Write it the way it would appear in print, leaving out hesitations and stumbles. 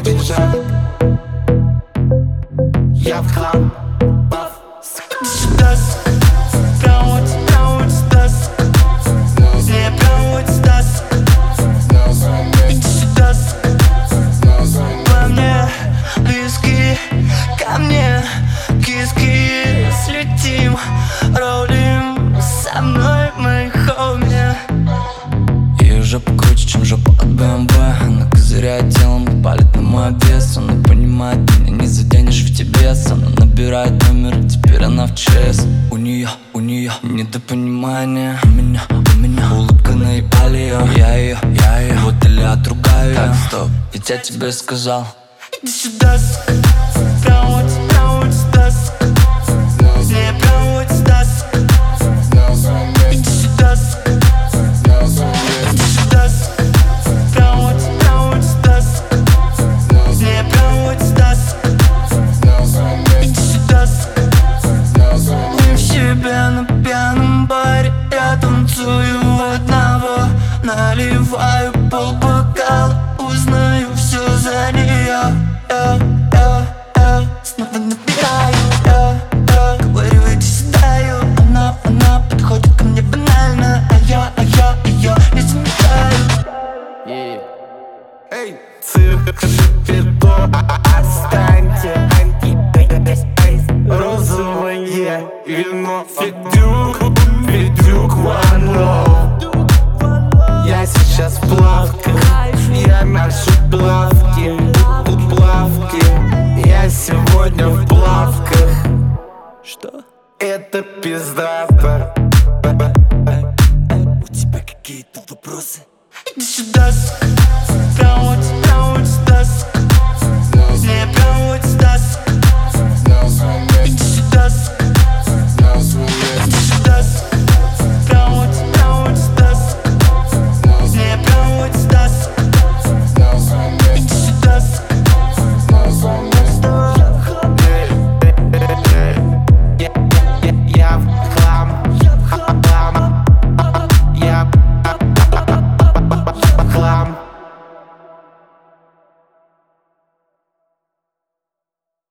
бежать. Я в храм. Ко мне киски, слетим, ролим со мной, мой хоми. Ее жопа круче, чем жопа от БМВ. Она козыряет телом, палит на мой обвес. Она понимает, меня не заденешь в TBS. Она набирает номер, теперь она в ЧС. У нее недопонимание. У меня улыбка наебали ее. Я ее, вот или отругаю я. Стоп, ведь я тебе сказал. Иди сюда, прям вот сюда. Не прям вот сюда. Иди сюда, прям вот сюда. Не прям вот сюда. Иди сюда. Не в себе на пьяном баре. Я танцую одного, наливаю полбокала. Узнаю все за нее. Снова набираю, говорю, иди сюда, она подходит ко мне банально, а я ее не замечаю. Эй, цирк, шипито, отстаньте. Розовое вино, Федюк, one love. Я сейчас в плавках, я ношу плавки. Я сегодня в плавках. Что? Это пиздато. У тебя какие-то вопросы? Иди сюда, прям вот сюда. Не прям вот сюда. Иди сюда, иди сюда.